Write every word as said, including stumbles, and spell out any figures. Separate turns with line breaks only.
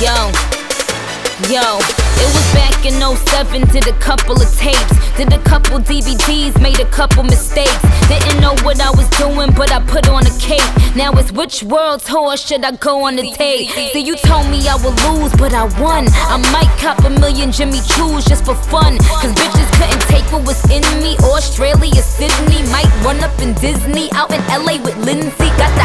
Yo, yo, it was back in oh seven, did a couple of tapes, did a couple D V Ds, made a couple mistakes. Didn't know what I was doing, but I put on a cape. Now it's which world tour should I go on the tape? See, you told me I would lose, but I won. I might cop a million Jimmy Choos just for fun, cause bitches couldn't take what was in me. Australia, Sydney, might run up in Disney, out in L A with Lindsay. Got the